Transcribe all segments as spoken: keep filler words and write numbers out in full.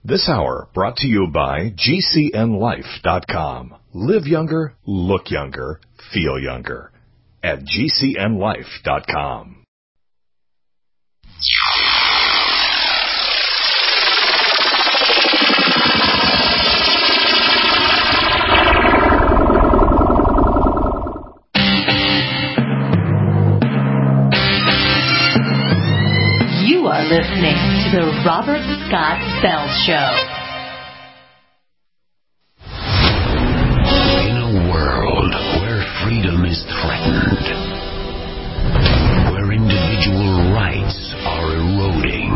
This hour brought to you by G C N life dot com. Live younger, look younger, feel younger at G C N life dot com. You are listening to the Robert Scott Bell Show. In a world where freedom is threatened, where individual rights are eroding,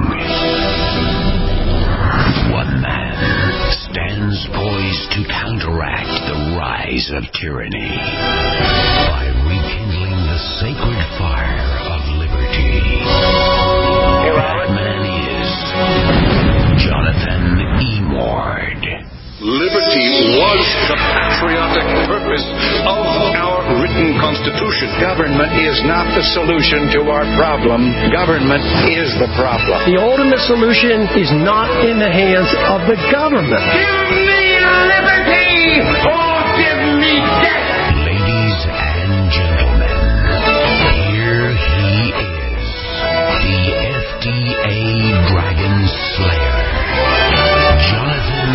one man stands poised to counteract the rise of tyranny by rekindling the sacred fire of liberty. That man is Jonathan Emord. Liberty was the patriotic purpose of our written Constitution. Government is not the solution to our problem. Government is the problem. The ultimate solution is not in the hands of the government. Give me liberty or give me death. Ladies and gentlemen, here he is, the F D A Dragon Slayer, Jonathan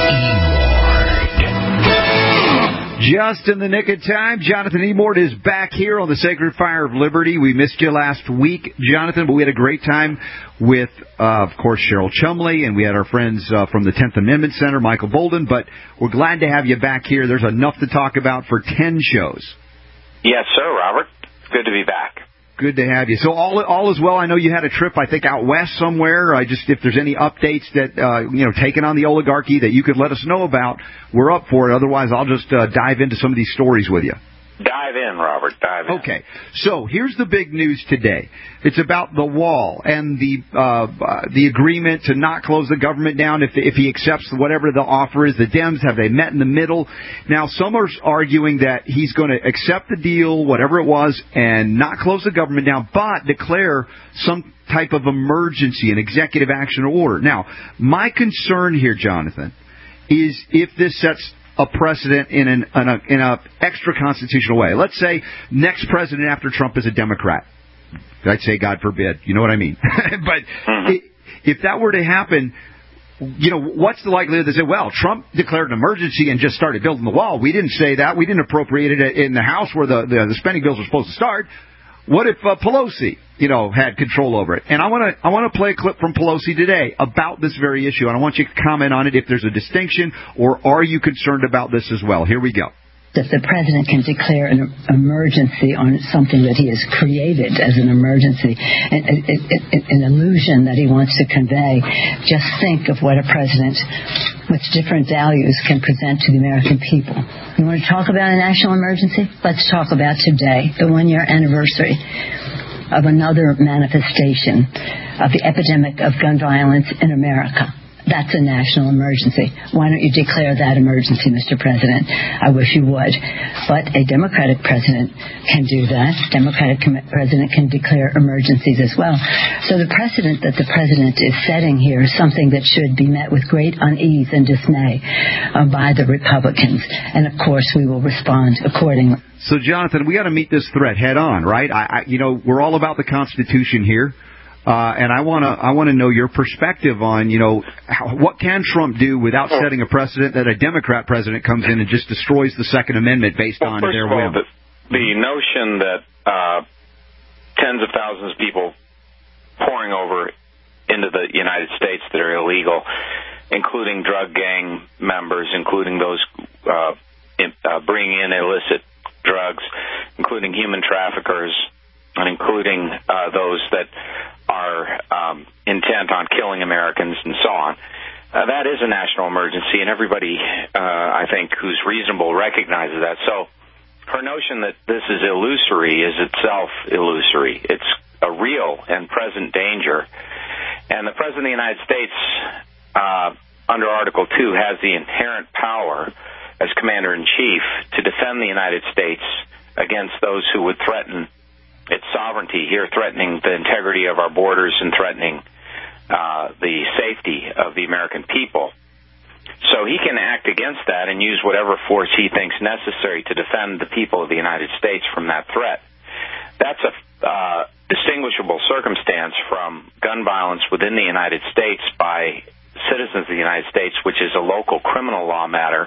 Emord. Just in the nick of time, Jonathan Emord is back here on the Sacred Fire of Liberty. We missed you last week, Jonathan, but we had a great time with, uh, of course, Cheryl Chumley, and we had our friends uh, from the tenth Amendment Center, Michael Bolden, but we're glad to have you back here. There's enough to talk about for ten shows. Yes, sir, Robert. Good to be back. Good to have you. So all all is well. I know you had a trip, I think, out west somewhere. I just, if there's any updates that, uh, you know, taking on the oligarchy that you could let us know about, we're up for it. Otherwise, I'll just uh, dive into some of these stories with you. Dive in, Robert. Dive in. Okay. So here's the big news today. It's about the wall and the uh, the agreement to not close the government down if if he accepts whatever the offer is. The Dems, have they met in the middle? Now, some are arguing that he's going to accept the deal, whatever it was, and not close the government down, but declare some type of emergency, an executive action order. Now, my concern here, Jonathan, is if this sets a precedent in an in a, in a extra constitutional way. Let's say next president after Trump is a Democrat. I'd say God forbid. You know what I mean? But it, if that were to happen, you know, what's the likelihood they say, well, Trump declared an emergency and just started building the wall. We didn't say that. We didn't appropriate it in the House where the, the, the spending bills were supposed to start. What if uh, Pelosi, you know, had control over it? And I want to I want to play a clip from Pelosi today about this very issue, and I want you to comment on it if there's a distinction, or are you concerned about this as well? Here we go. If the president can declare an emergency on something that he has created as an emergency, an, an illusion that he wants to convey, just think of what a president with different values can present to the American people. You want to talk about a national emergency? Let's talk about today, the one-year anniversary of another manifestation of the epidemic of gun violence in America. That's a national emergency. Why don't you declare that emergency, Mister President? I wish you would. But a Democratic president can do that. Democratic president can declare emergencies as well. So the precedent that the president is setting here is something that should be met with great unease and dismay uh, by the Republicans. And, of course, we will respond accordingly. So, Jonathan, we got to meet this threat head on, right? I, I, you know, we're all about the Constitution here. Uh, and I want to I want to know your perspective on, you know, how, what can Trump do without setting a precedent that a Democrat president comes in and just destroys the Second Amendment based well, on first their of all, whim? The, the notion that uh, tens of thousands of people pouring over into the United States that are illegal, including drug gang members, including those uh, in, uh, bringing in illicit drugs, including human traffickers, and including uh, those that are um, intent on killing Americans and so on. Uh, that is a national emergency, and everybody, uh, I think, who's reasonable recognizes that. So her notion that this is illusory is itself illusory. It's a real and present danger. And the President of the United States, uh, under Article two, has the inherent power as Commander-in-Chief to defend the United States against those who would threaten its sovereignty, here threatening the integrity of our borders and threatening uh, the safety of the American people. So he can act against that and use whatever force he thinks necessary to defend the people of the United States from that threat. That's a uh, distinguishable circumstance from gun violence within the United States by citizens of the United States, which is a local criminal law matter,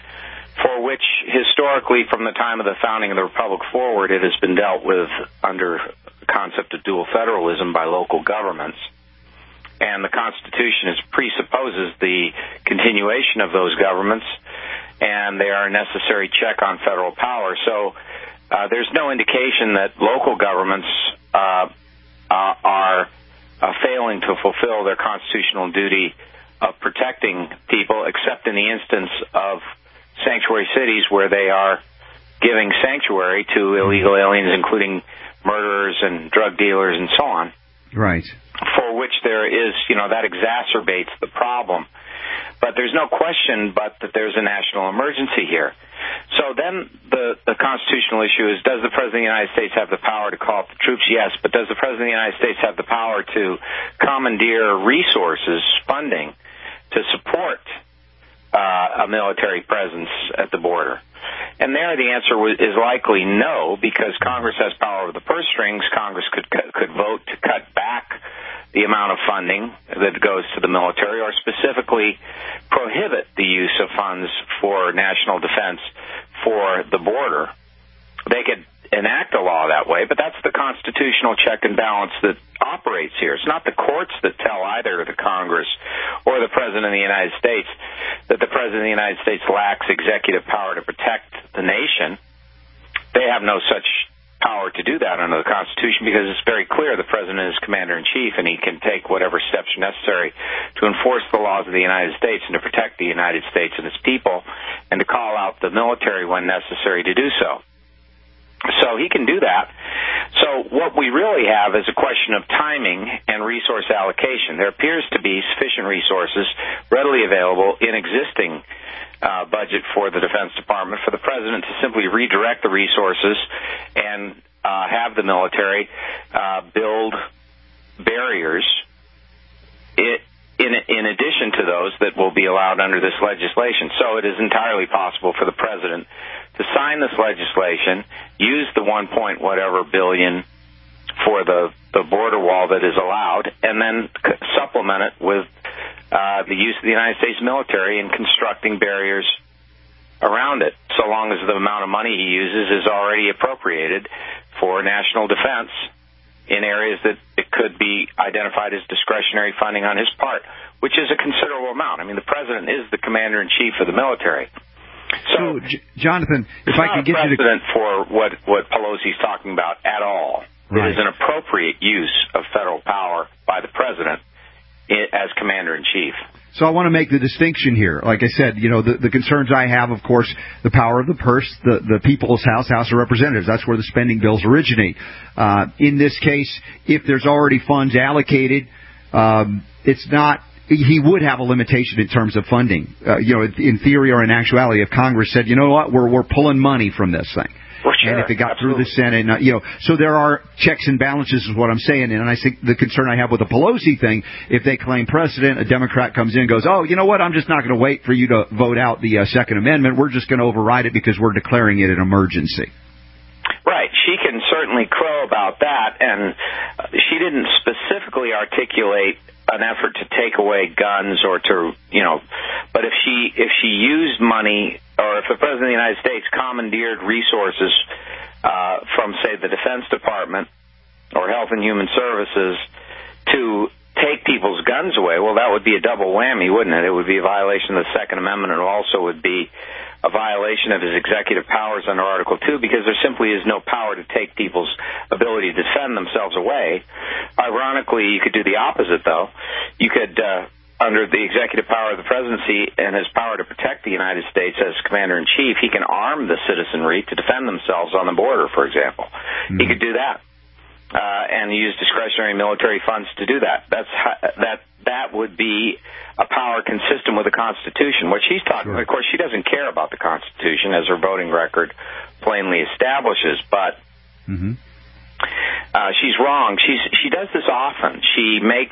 for which historically from the time of the founding of the Republic forward it has been dealt with under the concept of dual federalism by local governments. And the Constitution is, presupposes the continuation of those governments, and they are a necessary check on federal power. So uh, there's no indication that local governments uh, uh, are uh, failing to fulfill their constitutional duty of protecting people, except in the instance of sanctuary cities where they are giving sanctuary to illegal aliens, including murderers and drug dealers and so on. Right. For which there is, you know, that exacerbates the problem. But there's no question but that there's a national emergency here. So then the, the constitutional issue is, does the President of the United States have the power to call up the troops? Yes. But does the President of the United States have the power to commandeer resources, funding, to support uh, a military presence at the border? And there the answer is likely no, because Congress has power over the purse strings. Congress could could vote to cut back the amount of funding that goes to the military, or specifically prohibit the use of funds for national defense for the border. They could enact a law that way, but that's the constitutional check and balance that operates here. It's not the courts that tell either the Congress or the President of the United States that the President of the United States lacks executive power to protect the nation. They have no such power to do that under the Constitution, because it's very clear the President is Commander-in-Chief, and he can take whatever steps are necessary to enforce the laws of the United States and to protect the United States and its people, and to call out the military when necessary to do so. So he can do that. So what we really have is a question of timing and resource allocation. There appears to be sufficient resources readily available in existing uh, budget for the Defense Department for the President to simply redirect the resources and uh, have the military uh, build barriers it, in, in addition to those that will be allowed under this legislation. So it is entirely possible for the President to sign this legislation, use the one point whatever billion for the, the border wall that is allowed, and then supplement it with uh, the use of the United States military in constructing barriers around it, so long as the amount of money he uses is already appropriated for national defense in areas that it could be identified as discretionary funding on his part, which is a considerable amount. I mean, the President is the Commander-in-Chief of the military. So, so J- Jonathan, if I could get you to... It's not a precedent for what, what Pelosi's talking about at all. Right. It is an appropriate use of federal power by the President as Commander-in-Chief. So I want to make the distinction here. Like I said, you know, the, the concerns I have, of course, the power of the purse, the, the People's House, House of Representatives. That's where the spending bills originate. Uh, in this case, if there's already funds allocated, um, it's not... He would have a limitation in terms of funding. Uh, you know, in theory or in actuality, if Congress said, you know what, we're we're pulling money from this thing. Well, sure, and if it got absolutely. through the Senate, uh, you know, so there are checks and balances is what I'm saying. And I think the concern I have with the Pelosi thing, if they claim precedent, a Democrat comes in and goes, oh, you know what, I'm just not going to wait for you to vote out the uh, Second Amendment. We're just going to override it because we're declaring it an emergency. Right. She can certainly crow about that, and she didn't specifically articulate an effort to take away guns or to, you know, but if she if she used money, or if the President of the United States commandeered resources uh, from, say, the Defense Department or Health and Human Services to take people's guns away, well, that would be a double whammy, wouldn't it? It would be a violation of the Second Amendment, and it also would be a violation of his executive powers under Article two, because there simply is no power to take people's ability to defend themselves away. Ironically, you could do the opposite, though. You could, uh, under the executive power of the presidency and his power to protect the United States as Commander-in-Chief, he can arm the citizenry to defend themselves on the border, for example. Mm-hmm. He could do that. Uh, and use discretionary military funds to do that. That's that that would be a power consistent with the Constitution. What she's talking about, of course, she doesn't care about the Constitution, as her voting record plainly establishes, but mm-hmm. uh, she's wrong. She's she does this often. She makes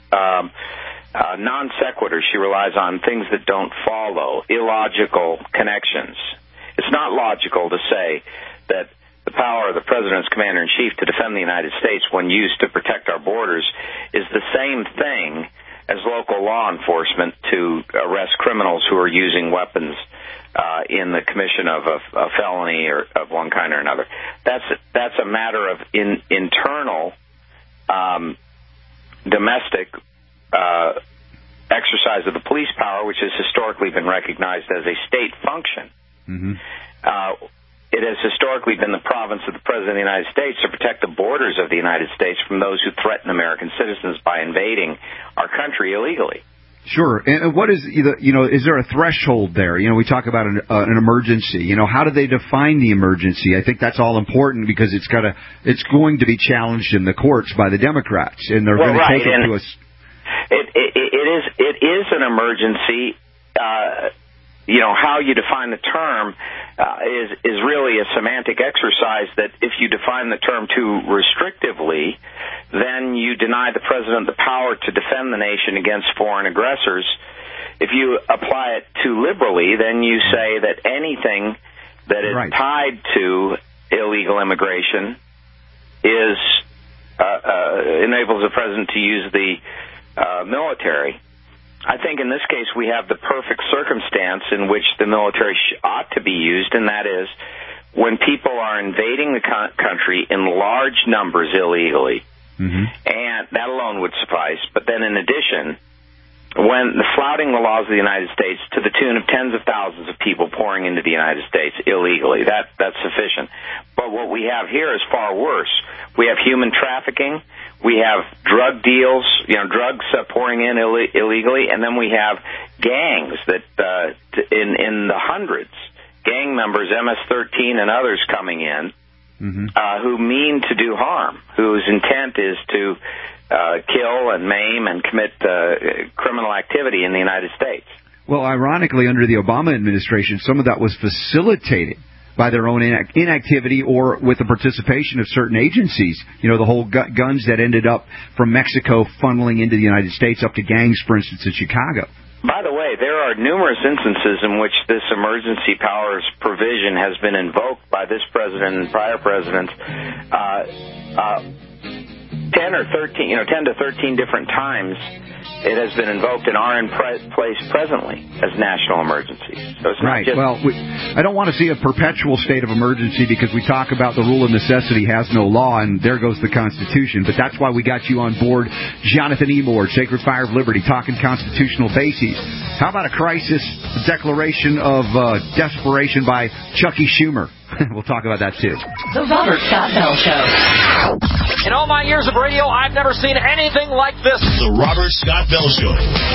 um, uh, non sequiturs. She relies on things that don't follow, illogical connections. It's not logical to say that the power of the President's Commander-in-Chief to defend the United States when used to protect our borders is the same thing as local law enforcement to arrest criminals who are using weapons uh, in the commission of a, a felony or of one kind or another. That's that's a matter of in, internal um, domestic uh, exercise of the police power, which has historically been recognized as a state function. Mm-hmm. Uh, it has historically been the province of the President of the United States to protect the borders of the United States from those who threaten American citizens by invading our country illegally. Sure. And what is, you know, is there a threshold there? You know, we talk about an, uh, an emergency. You know, how do they define the emergency? I think that's all important because it's got to, it's going to be challenged in the courts by the Democrats, and they're well, going right. to take it to us. It, it, it is it is an emergency. Uh, you know, how you define the term uh, is is really a semantic exercise that if you define the term too restrictively, then you deny the president the power to defend the nation against foreign aggressors. If you apply it too liberally, then you say that anything that is right. tied to illegal immigration is uh, uh, enables the president to use the uh, military. I think in this case we have the perfect circumstance in which the military sh- ought to be used, and that is when people are invading the co- country in large numbers illegally, mm-hmm. and that alone would suffice. But then in addition, when the flouting the laws of the United States to the tune of tens of thousands of people pouring into the United States illegally, that that's sufficient. But what we have here is far worse. We have human trafficking. We have drug deals, you know, drugs uh, pouring in Ill- illegally, and then we have gangs that, uh, in in the hundreds, gang members, M S thirteen and others coming in, mm-hmm. uh, who mean to do harm, whose intent is to uh, kill and maim and commit uh, criminal activity in the United States. Well, ironically, under the Obama administration, some of that was facilitated by their own inactivity or with the participation of certain agencies. You know, the whole gu- guns that ended up from Mexico funneling into the United States up to gangs, for instance, in Chicago. By the way, there are numerous instances in which this emergency powers provision has been invoked by this president and prior presidents. Uh, uh, ten or thirteen, you know, ten to thirteen different times it has been invoked and are in pre- place presently as national emergencies. So it's right. not just... Well, we, I don't want to see a perpetual state of emergency because we talk about the rule of necessity has no law, and there goes the Constitution. But that's why we got you on board, Jonathan E. Moore, Sacred Fire of Liberty, talking constitutional bases. How about a crisis declaration of uh, desperation by Chucky Schumer? We'll talk about that, too. The Robert Scott Bell Show. In all my years of radio, I've never seen anything like this. The Robert Scott Bell Show.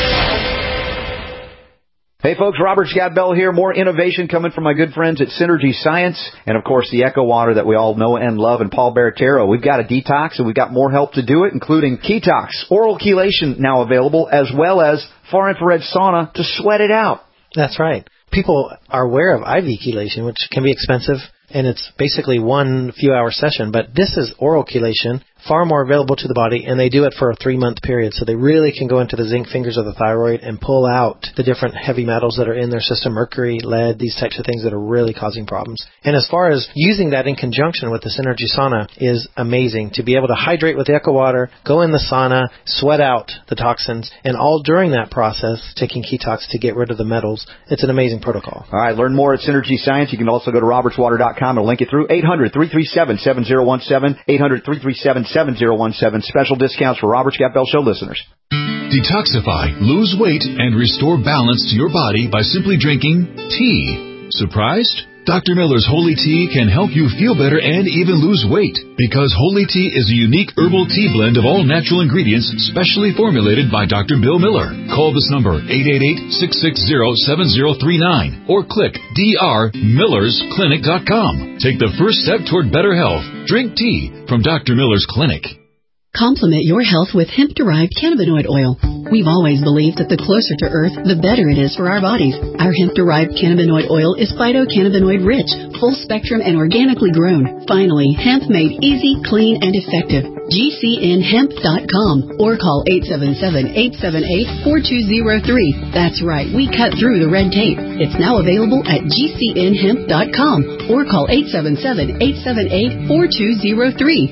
Hey, folks, Robert Scott Bell here. More innovation coming from my good friends at Synergy Science. And, of course, the Echo Water that we all know and love, and Paul Baratero. We've got a detox, and we've got more help to do it, including Ketox, oral chelation now available, as well as far-infrared sauna to sweat it out. That's right. People are aware of I V chelation, which can be expensive, and it's basically one few-hour session. But this is oral chelation, far more available to the body, and they do it for a three-month period. So they really can go into the zinc fingers of the thyroid and pull out the different heavy metals that are in their system, mercury, lead, these types of things that are really causing problems. And as far as using that in conjunction with the Synergy sauna is amazing. To be able to hydrate with the Echo Water, go in the sauna, sweat out the toxins, and all during that process, taking Ketox to get rid of the metals. It's an amazing protocol. All right, learn more at Synergy Science. You can also go to roberts water dot com and link it through eight hundred, three three seven, seven zero one seven, eight hundred, three three seven, seven zero one seven. Special discounts for Robert Scott Bell Show listeners. Detoxify, lose weight, and restore balance to your body by simply drinking tea. Surprised? Doctor Miller's Holy Tea can help you feel better and even lose weight, because Holy Tea is a unique herbal tea blend of all natural ingredients specially formulated by Doctor Bill Miller. Call this number, eight eight eight, six six zero, seven zero three nine, or click d r millers clinic dot com. Take the first step toward better health. Drink tea from Doctor Miller's Clinic. Complement your health with hemp-derived cannabinoid oil. We've always believed that the closer to Earth, the better it is for our bodies. Our hemp-derived cannabinoid oil is phytocannabinoid-rich, full-spectrum, and organically grown. Finally, hemp made easy, clean, and effective. G C N hemp dot com or call eight seven seven, eight seven eight, four two zero three. That's right, we cut through the red tape. It's now available at G C N hemp dot com or call eight seven seven, eight seven eight, four two zero three.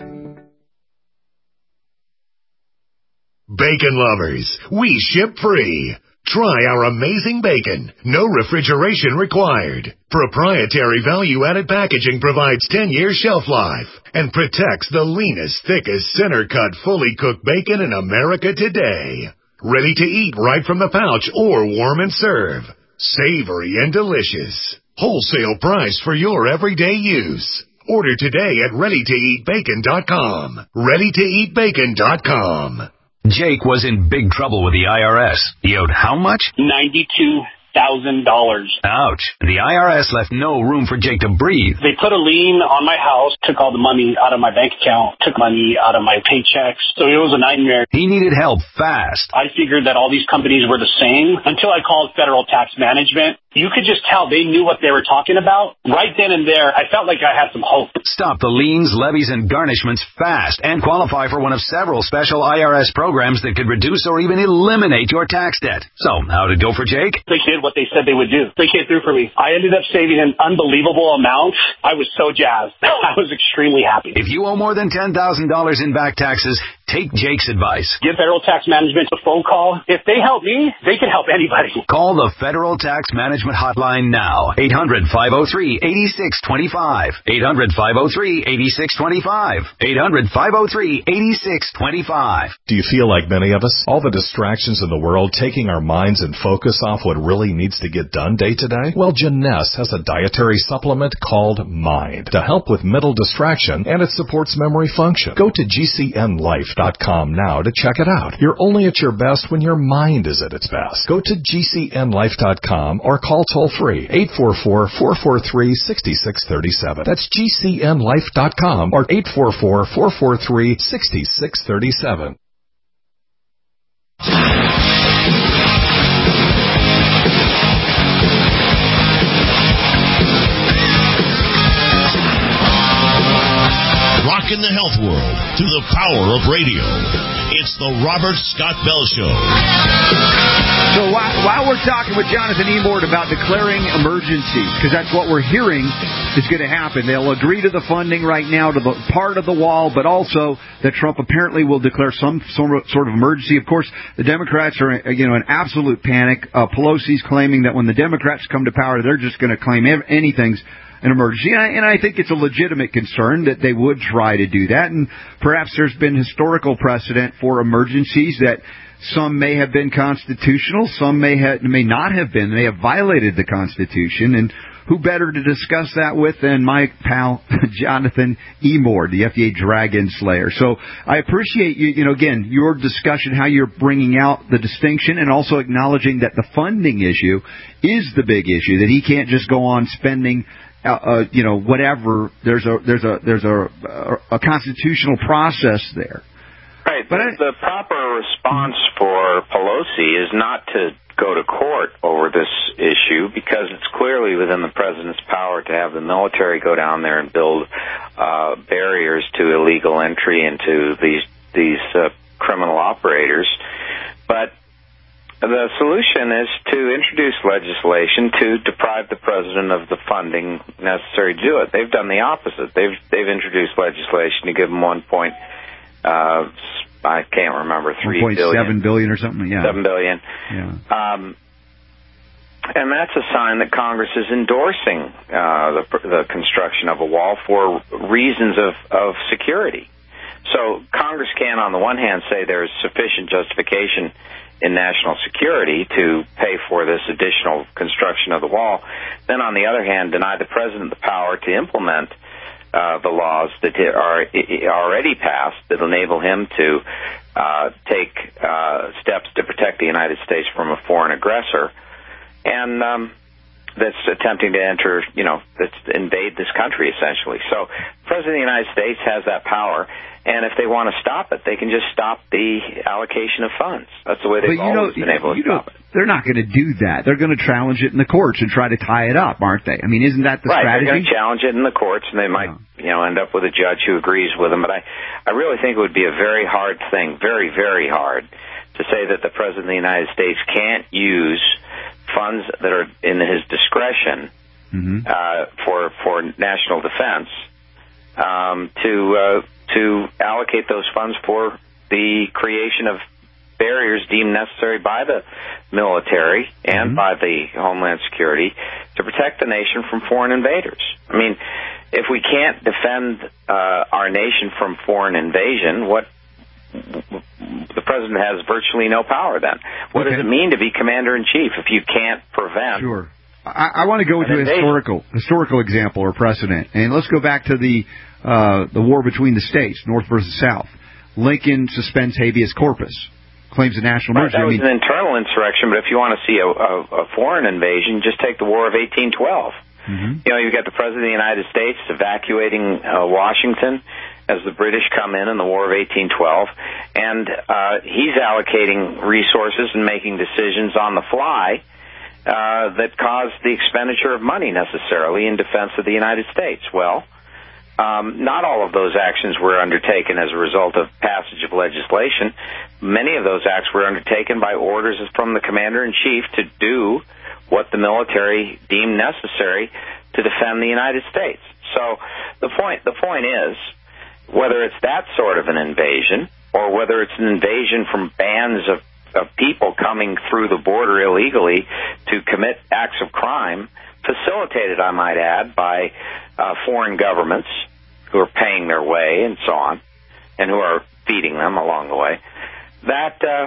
Bacon lovers, we ship free. Try our amazing bacon. No refrigeration required. Proprietary value-added packaging provides ten years shelf life and protects the leanest, thickest, center-cut, fully cooked bacon in America today. Ready to eat right from the pouch or warm and serve. Savory and delicious. Wholesale price for your everyday use. Order today at ready to eat bacon dot com. ready to eat bacon dot com. Jake was in big trouble with the I R S. He owed how much? ninety-two thousand dollars. Ouch. The I R S left no room for Jake to breathe. They put a lien on my house, took all the money out of my bank account, took money out of my paychecks. So it was a nightmare. He needed help fast. I figured that all these companies were the same until I called Federal Tax Management. You could just tell they knew what they were talking about. Right then and there, I felt like I had some hope. Stop the liens, levies, and garnishments fast and qualify for one of several special I R S programs that could reduce or even eliminate your tax debt. So, how'd it go for Jake? They did what they said they would do. They came through for me. I ended up saving an unbelievable amount. I was so jazzed. I was extremely happy. If you owe more than ten thousand dollars in back taxes, take Jake's advice. Give Federal Tax Management a phone call. If they help me, they can help anybody. Call the Federal Tax Management hotline now. eight hundred, five oh three, eight six two five. eight hundred, five oh three, eight six two five. eight hundred, five oh three, eight six two five. Do you feel like many of us? All the distractions in the world taking our minds and focus off what really needs to get done day to day? Well, Janess has a dietary supplement called Mind to help with mental distraction, and it supports memory function. Go to G C N life dot com now to check it out. You're only at your best when your mind is at its best. Go to G C N life dot com or call toll-free eight four four, four four three, six six three seven. That's G C N life dot com or eight four four, four four three, six six three seven. Rockin' the health world through the power of radio. It's the Robert Scott Bell Show. So while, while we're talking with Jonathan Emord about declaring emergency, because that's what we're hearing is going to happen. They'll agree to the funding right now to the part of the wall, but also that Trump apparently will declare some sort of emergency. Of course, the Democrats are, you know, in absolute panic. Uh, Pelosi's claiming that when the Democrats come to power, they're just going to claim anything's an emergency, and I, and I think it's a legitimate concern that they would try to do that, and perhaps there's been historical precedent for emergencies that some may have been constitutional, some may have, may not have been, they have violated the Constitution, and who better to discuss that with than my pal Jonathan Emord, the F D A Dragon Slayer. So I appreciate you, you know, again, your discussion, how you're bringing out the distinction and also acknowledging that the funding issue is the big issue, that he can't just go on spending Uh, uh, you know, whatever. There's a there's a there's a a, a constitutional process there. Right. But the, I, the proper response for Pelosi is not to go to court over this issue, because it's clearly within the president's power to have the military go down there and build uh, barriers to illegal entry into these these uh, criminal operators. But the solution is to introduce legislation to deprive the president of the funding necessary to do it. They've done the opposite. They've they've introduced legislation to give him one point, uh, I can't remember, three billion, billion, seven billion or something. Yeah, seven billion. Yeah. Um, and that's a sign that Congress is endorsing uh, the the construction of a wall for reasons of of security. So Congress can, on the one hand, say there is sufficient justification in national security to pay for this additional construction of the wall. Then, on the other hand, deny the president the power to implement uh, the laws that are already passed that enable him to uh, take uh, steps to protect the United States from a foreign aggressor. And um, that's attempting to enter, you know, that's invade this country, essentially. So the President of the United States has that power, and if they want to stop it, they can just stop the allocation of funds. That's the way they've always know, been able to stop it. They're not going to do that. They're going to challenge it in the courts and try to tie it up, aren't they? I mean, isn't that the right, strategy? They're going to challenge it in the courts, and they might, yeah. you know, end up with a judge who agrees with them. But I, I really think it would be a very hard thing, very, very hard, to say that the President of the United States can't use funds that are in his discretion mm-hmm. uh, for for national defense um, to uh, to allocate those funds for the creation of barriers deemed necessary by the military and mm-hmm. by the Homeland Security to protect the nation from foreign invaders. I mean, if we can't defend uh, our nation from foreign invasion, what the president has virtually no power then. What okay. does it mean to be commander-in-chief if you can't prevent... Sure. I, I want to go into a historical historical example or precedent, and let's go back to the uh, the war between the states, North versus South. Lincoln suspends habeas corpus, claims a national emergency. Right, that was I mean, an internal insurrection, but if you want to see a, a, a foreign invasion, just take the War of eighteen twelve. Mm-hmm. You know, you've got the President of the United States evacuating uh, Washington as the British come in in the War of eighteen twelve, and uh, he's allocating resources and making decisions on the fly uh, that cause the expenditure of money necessarily in defense of the United States. Well, um, not all of those actions were undertaken as a result of passage of legislation. Many of those acts were undertaken by orders from the Commander-in-Chief to do what the military deemed necessary to defend the United States. So the point the point is, whether it's that sort of an invasion or whether it's an invasion from bands of, of people coming through the border illegally to commit acts of crime, facilitated, I might add, by uh, foreign governments who are paying their way and so on, and who are feeding them along the way, that uh,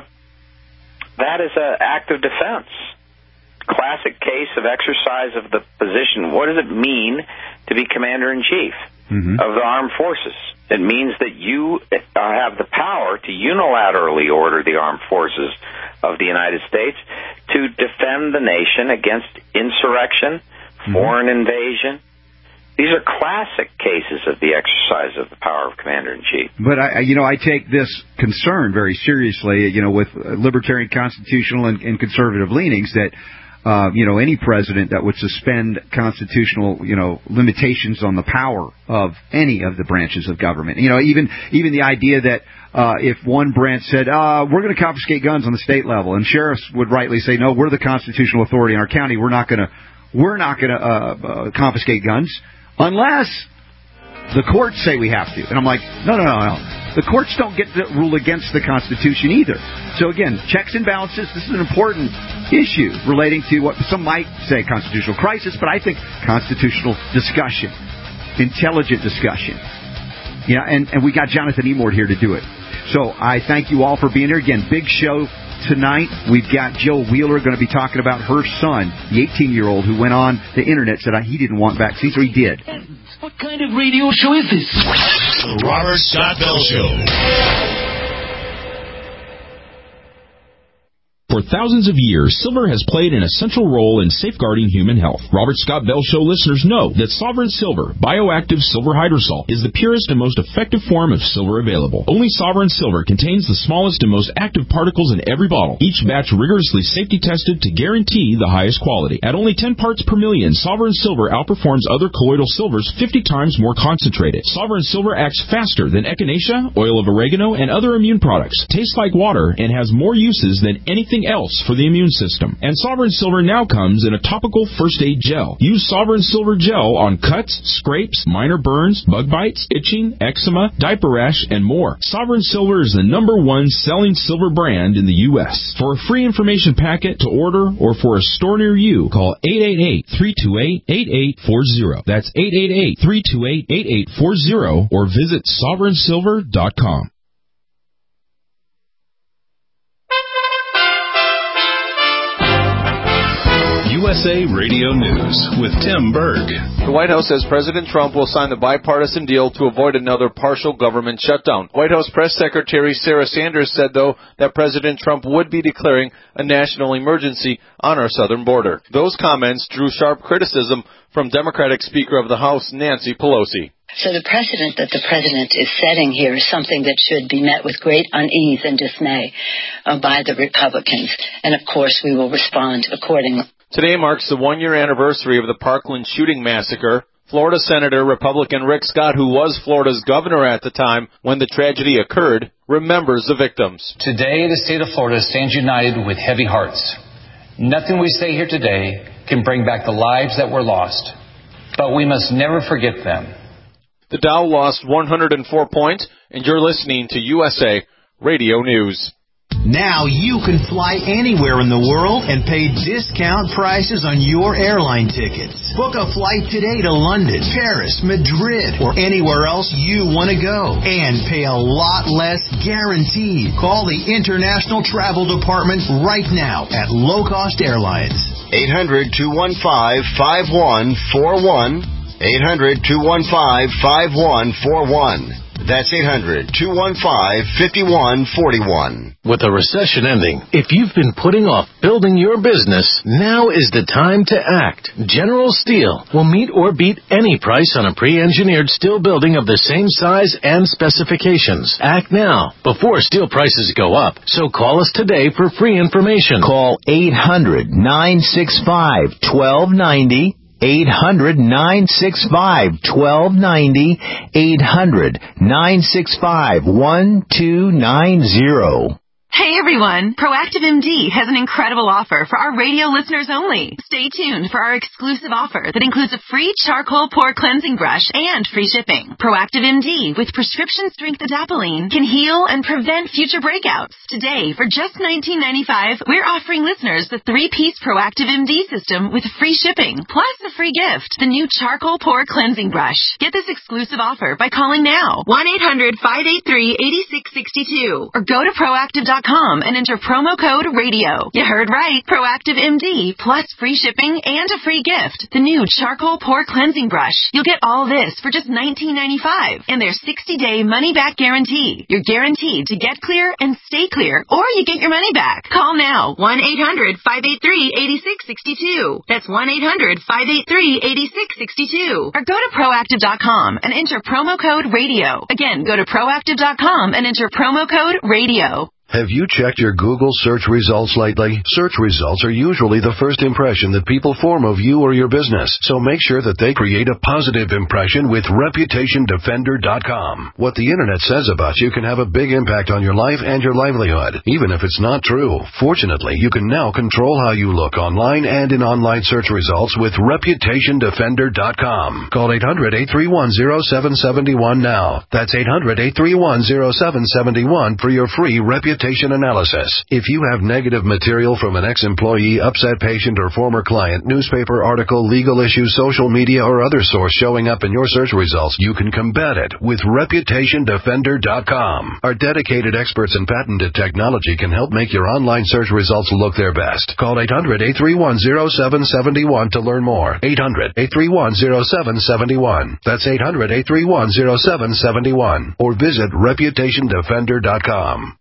that is an act of defense. Classic case of exercise of the position. What does it mean to be Commander-in-Chief mm-hmm. of the armed forces? It means that you have the power to unilaterally order the armed forces of the United States to defend the nation against insurrection, mm-hmm. foreign invasion. These are classic cases of the exercise of the power of Commander-in-Chief. But, I, you know, I take this concern very seriously, you know, with libertarian, constitutional, and, and conservative leanings that Uh, you know, any president that would suspend constitutional, you know, limitations on the power of any of the branches of government. You know, even even the idea that uh, if one branch said, uh, we're going to confiscate guns on the state level, and sheriffs would rightly say, no, we're the constitutional authority in our county. We're not going to we're not going to uh, uh, confiscate guns unless the courts say we have to. And I'm like, no, no, no, no. The courts don't get to rule against the Constitution either. So, again, checks and balances, this is an important issue relating to what some might say constitutional crisis, but I think constitutional discussion, intelligent discussion. Yeah, and, and we got Jonathan Emord here to do it. So I thank you all for being here. Again, big show tonight. We've got Joe Wheeler going to be talking about her son, the eighteen-year-old who went on the Internet, said he didn't want vaccines, or he did. What kind of radio show is this? The Robert Scott Bell Show. For thousands of years, silver has played an essential role in safeguarding human health. Robert Scott Bell Show listeners know that Sovereign Silver, bioactive silver hydrosol, is the purest and most effective form of silver available. Only Sovereign Silver contains the smallest and most active particles in every bottle, each batch rigorously safety tested to guarantee the highest quality. At only ten parts per million, Sovereign Silver outperforms other colloidal silvers fifty times more concentrated. Sovereign Silver acts faster than echinacea, oil of oregano, and other immune products, tastes like water, and has more uses than anything else for the immune system. And Sovereign Silver now comes in a topical first aid gel. Use Sovereign Silver gel on cuts, scrapes, minor burns, bug bites, itching, eczema, diaper rash, and more. Sovereign Silver is the number one selling silver brand in the U S For a free information packet to order or for a store near you, call eight eight eight, three two eight, eight eight four zero. That's eight eight eight, three two eight, eight eight four zero or visit sovereign silver dot com. U S A Radio News with Tim Berg. The White House says President Trump will sign the bipartisan deal to avoid another partial government shutdown. White House Press Secretary Sarah Sanders said, though, that President Trump would be declaring a national emergency on our southern border. Those comments drew sharp criticism from Democratic Speaker of the House Nancy Pelosi. So the precedent that the president is setting here is something that should be met with great unease and dismay uh, by the Republicans. And, of course, we will respond accordingly. Today marks the one-year anniversary of the Parkland shooting massacre. Florida Senator Republican Rick Scott, who was Florida's governor at the time when the tragedy occurred, remembers the victims. Today, the state of Florida stands united with heavy hearts. Nothing we say here today can bring back the lives that were lost, but we must never forget them. The Dow lost one hundred four points, and you're listening to U S A Radio News. Now you can fly anywhere in the world and pay discount prices on your airline tickets. Book a flight today to London, Paris, Madrid, or anywhere else you want to go. And pay a lot less guaranteed. Call the International Travel Department right now at Low Cost Airlines. eight hundred, two one five, five one four one. eight hundred, two one five, five one four one. That's eight hundred, two one five, five one four one. With a recession ending, if you've been putting off building your business, now is the time to act. General Steel will meet or beat any price on a pre-engineered steel building of the same size and specifications. Act now, before steel prices go up. So call us today for free information. Call eight hundred, nine six five, one two nine zero. eight hundred, nine six five, one two nine zero. eight hundred, nine six five, one two nine zero. Hey everyone, Proactive M D has an incredible offer for our radio listeners only. Stay tuned for our exclusive offer that includes a free charcoal pore cleansing brush and free shipping. Proactive M D with prescription strength adapalene can heal and prevent future breakouts. Today, for just nineteen ninety-five dollars, we're offering listeners the three-piece Proactive M D system with free shipping, plus a free gift, the new charcoal pore cleansing brush. Get this exclusive offer by calling now, one eight hundred, five eight three, eight six six two, or go to proactive dot com and enter promo code radio. You heard right. Proactive M D plus free shipping and a free gift. The new charcoal pore cleansing brush. You'll get all this for just nineteen ninety-five dollars and their sixty-day money-back guarantee. You're guaranteed to get clear and stay clear, or you get your money back. Call now. one eight hundred, five eight three, eight six six two. That's one eight hundred, five eight three, eight six six two. Or go to proactive dot com and enter promo code radio. Again, go to proactive dot com and enter promo code radio. Have you checked your Google search results lately? Search results are usually the first impression that people form of you or your business, so make sure that they create a positive impression with reputation defender dot com. What the internet says about you can have a big impact on your life and your livelihood, even if it's not true. Fortunately, you can now control how you look online and in online search results with reputation defender dot com. Call eight hundred, eight three one, zero seven seven one now. That's eight hundred, eight three one, zero seven seven one for your free reputation analysis. If you have negative material from an ex-employee, upset patient, or former client, newspaper article, legal issue, social media, or other source showing up in your search results, you can combat it with reputation defender dot com. Our dedicated experts in patented technology can help make your online search results look their best. Call eight hundred, eight three one, zero seven seven one to learn more. eight hundred, eight three one, zero seven seven one. That's eight hundred, eight three one, zero seven seven one. Or visit reputation defender dot com.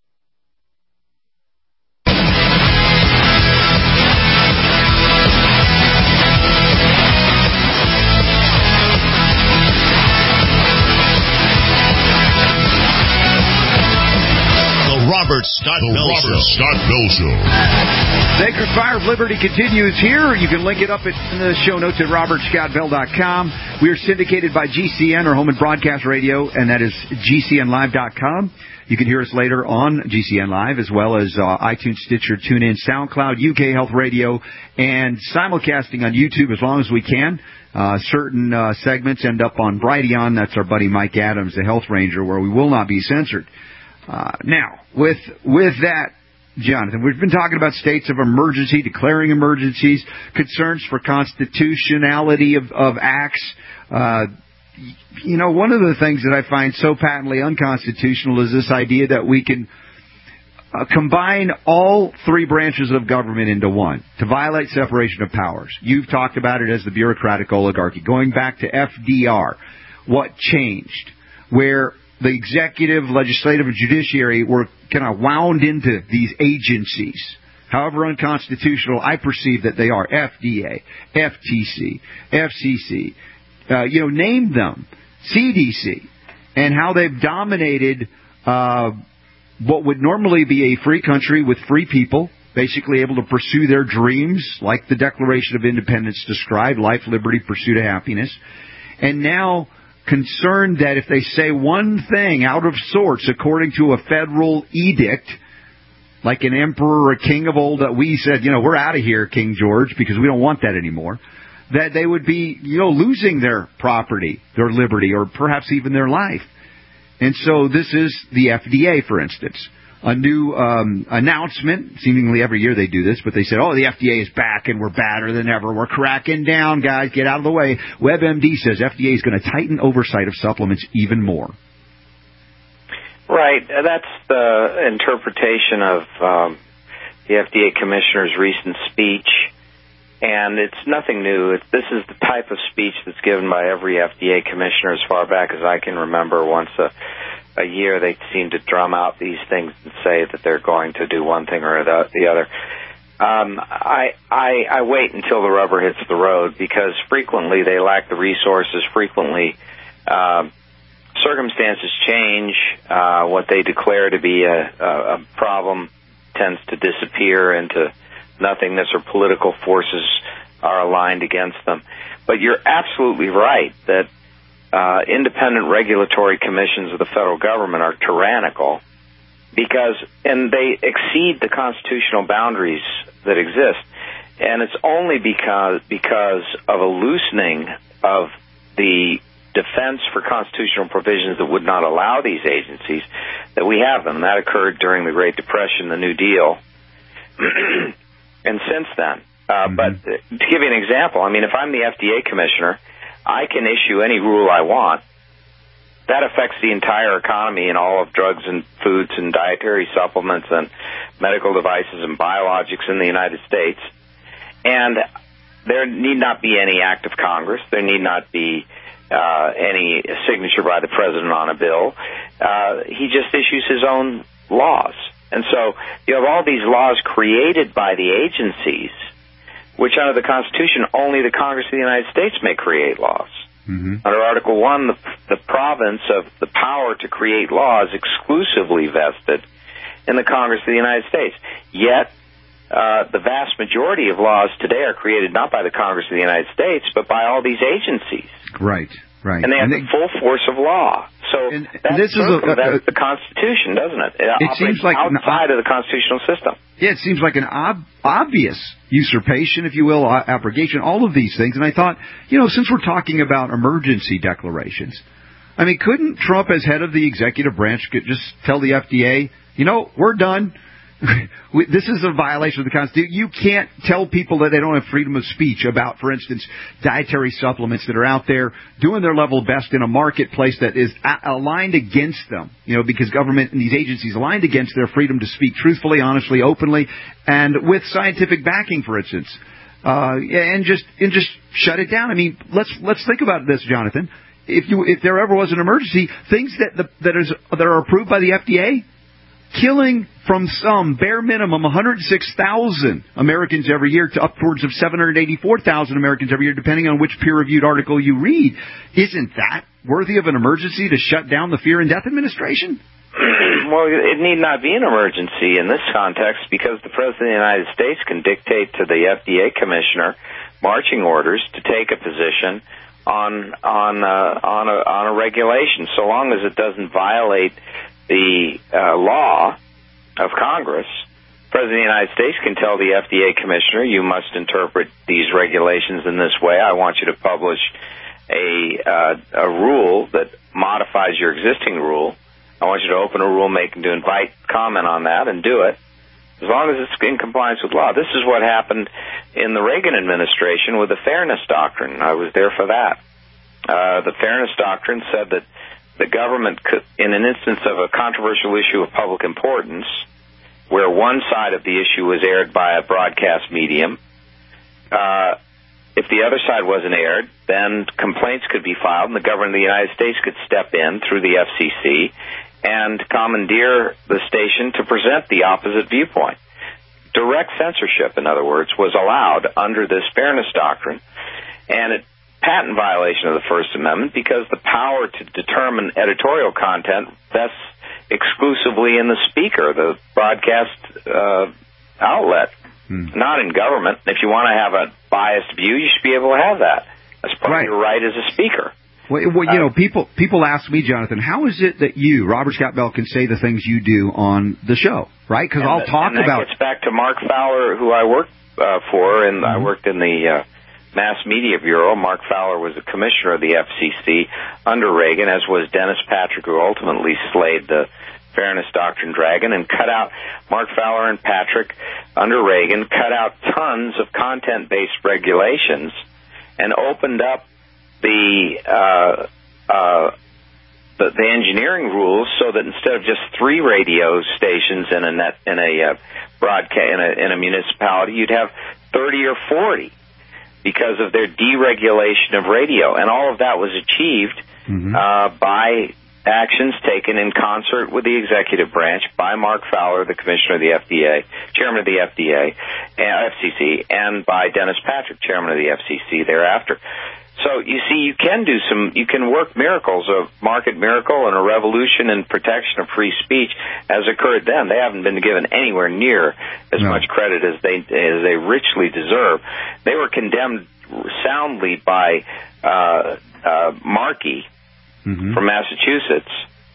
Robert Scott Bell Show. Robert Scott Bell Show. Sacred Fire of Liberty continues here. You can link it up in the show notes at robert scott bell dot com. We are syndicated by G C N, or Home and Broadcast Radio, and that is G C N live dot com. You can hear us later on G C N Live, as well as uh, iTunes, Stitcher, TuneIn, SoundCloud, U K Health Radio, and simulcasting on YouTube as long as we can. Uh, certain uh, segments end up on Brighteon. That's our buddy Mike Adams, the Health Ranger, where we will not be censored. Uh, now, with with that, Jonathan, we've been talking about states of emergency, declaring emergencies, concerns for constitutionality of, of acts. Uh, you know, one of the things that I find so patently unconstitutional is this idea that we can uh, combine all three branches of government into one to violate separation of powers. You've talked about it as the bureaucratic oligarchy. Going back to F D R, what changed? Where the executive, legislative, and judiciary were kind of wound into these agencies. However unconstitutional I perceive that they are. F D A, F T C, F C C, uh, you know, name them, C D C, and how they've dominated uh, what would normally be a free country with free people, basically able to pursue their dreams, like the Declaration of Independence described, life, liberty, pursuit of happiness. And now concerned that if they say one thing out of sorts according to a federal edict, like an emperor or a king of old, that we said, you know, we're out of here, King George, because we don't want that anymore, that they would be, you know, losing their property, their liberty, or perhaps even their life. And so this is the F D A, for instance. A new um, announcement, seemingly every year they do this, but they said, oh, the F D A is back and we're badder than ever. We're cracking down, guys. Get out of the way. WebMD says F D A is going to tighten oversight of supplements even more. Right. That's the interpretation of um, the F D A commissioner's recent speech, and it's nothing new. It, this is the type of speech that's given by every F D A commissioner as far back as I can remember. Once a, a year, they seem to drum out these things and say that they're going to do one thing or the, the other. Um, I, I, I wait until the rubber hits the road, because frequently they lack the resources. Frequently, uh, circumstances change. Uh, what they declare to be a, a, a problem tends to disappear into nothingness, or political forces are aligned against them. But you're absolutely right that uh, independent regulatory commissions of the federal government are tyrannical, because, and they exceed the constitutional boundaries that exist. And it's only because, because of a loosening of the defense for constitutional provisions that would not allow these agencies that we have them. That occurred during the Great Depression, the New Deal, and since then. Uh, mm-hmm. But to give you an example, I mean, if I'm the F D A commissioner, I can issue any rule I want. That affects the entire economy and all of drugs and foods and dietary supplements and medical devices and biologics in the United States. And there need not be any act of Congress. There need not be Uh, any signature by the president on a bill. Uh, he just issues his own laws. And so you have all these laws created by the agencies, which under the Constitution, only the Congress of the United States may create laws. Mm-hmm. Under Article one, the, the province of the power to create laws exclusively vested in the Congress of the United States. Yet, uh, the vast majority of laws today are created not by the Congress of the United States, but by all these agencies. Right, right. And they have and they, the full force of law. So and, that's, and this is a, a, that's the Constitution, doesn't it? It, it seems like outside an, of the constitutional system. Yeah, it seems like an ob- obvious usurpation, if you will, abrogation, all of these things. And I thought, you know, since we're talking about emergency declarations, I mean, couldn't Trump, as head of the executive branch, could just tell the F D A, you know, we're done. This is a violation of the Constitution. You can't tell people that they don't have freedom of speech about, for instance, dietary supplements that are out there doing their level best in a marketplace that is a- aligned against them, you know, because government and these agencies aligned against their freedom to speak truthfully, honestly, openly, and with scientific backing, for instance, uh, and just and just shut it down. I mean, let's let's think about this, Jonathan. If you if there ever was an emergency, things that the, that is that are approved by the F D A. Killing from some, bare minimum, one hundred six thousand Americans every year to upwards of seven hundred eighty-four thousand Americans every year, depending on which peer-reviewed article you read. Isn't that worthy of an emergency to shut down the Fear and Death Administration? Well, it need not be an emergency in this context, because the President of the United States can dictate to the F D A commissioner marching orders to take a position on on uh, on a on a regulation, so long as it doesn't violate the uh, law of Congress. The President of the United States can tell the F D A commissioner, you must interpret these regulations in this way. I want you to publish a uh, a rule that modifies your existing rule. I want you to open a rulemaking to invite comment on that and do it, as long as it's in compliance with law. This is what happened in the Reagan administration with the Fairness Doctrine. I was there for that. Uh, the Fairness Doctrine said that the government could, in an instance of a controversial issue of public importance, where one side of the issue was aired by a broadcast medium. Uh, if the other side wasn't aired, then complaints could be filed, and the government of the United States could step in through the F C C and commandeer the station to present the opposite viewpoint. Direct censorship, in other words, was allowed under this fairness doctrine, and it patent violation of the First Amendment because the power to determine editorial content vests exclusively in the speaker, the broadcast uh, outlet, hmm. not in government. If you want to have a biased view, you should be able to have that. That's part right. of your right as a speaker. Well, well, you know, people people ask me, Jonathan, how is it that you, Robert Scott Bell, can say the things you do on the show, right? Because I'll the, talk and that about... gets back to Mark Fowler, who I worked uh, for, and mm-hmm. I worked in the... Uh, Mass Media Bureau. Mark Fowler was the commissioner of the F C C under Reagan, as was Dennis Patrick, who ultimately slayed the Fairness Doctrine dragon and cut out, Mark Fowler and Patrick under Reagan, cut out tons of content-based regulations and opened up the, uh, uh, the, the engineering rules so that instead of just three radio stations in a net, in a uh, broadcast, in a, in a municipality, you'd have thirty or forty. Because of their deregulation of radio. And all of that was achieved mm-hmm. uh, by actions taken in concert with the executive branch by Mark Fowler, the commissioner of the F D A, chairman of the F D A, uh, F C C, and by Dennis Patrick, chairman of the F C C thereafter. So, you see, you can do some, you can work miracles, a market miracle and a revolution in protection of free speech as occurred then. They haven't been given anywhere near as no. much credit as they as they richly deserve. They were condemned soundly by uh, uh, Markey mm-hmm. from Massachusetts,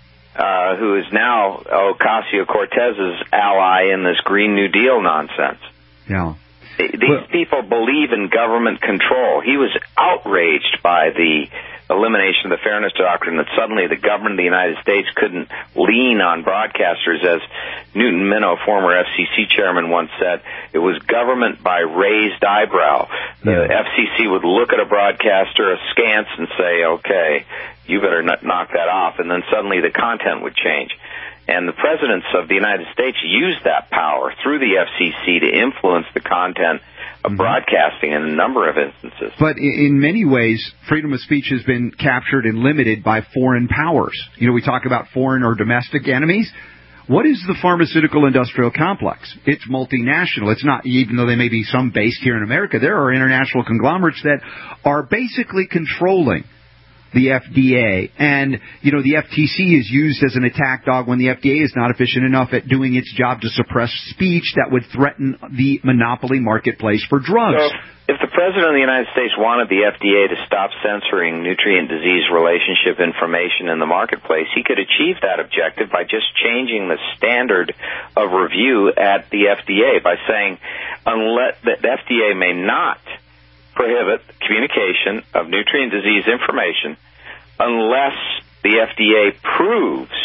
uh, who is now Ocasio-Cortez's ally in this Green New Deal nonsense. Yeah. These well, people believe in government control. He was outraged by the elimination of the Fairness Doctrine, that suddenly the government of the United States couldn't lean on broadcasters. As Newton Minow, former F C C chairman, once said, it was government by raised eyebrow. The yeah. F C C would look at a broadcaster askance and say, okay, you better knock that off, and then suddenly the content would change. And the presidents of the United States used that power through the F C C to influence the content of mm-hmm. broadcasting in a number of instances. But in many ways, freedom of speech has been captured and limited by foreign powers. You know, we talk about foreign or domestic enemies. What is the pharmaceutical industrial complex? It's multinational. It's not, even though they may be some based here in America, there are international conglomerates that are basically controlling the F D A. And, you know, the F T C is used as an attack dog when the F D A is not efficient enough at doing its job to suppress speech that would threaten the monopoly marketplace for drugs. So, if the President of the United States wanted the F D A to stop censoring nutrient-disease relationship information in the marketplace, he could achieve that objective by just changing the standard of review at the F D A by saying unless the F D A may not prohibit communication of nutrient disease information unless the F D A proves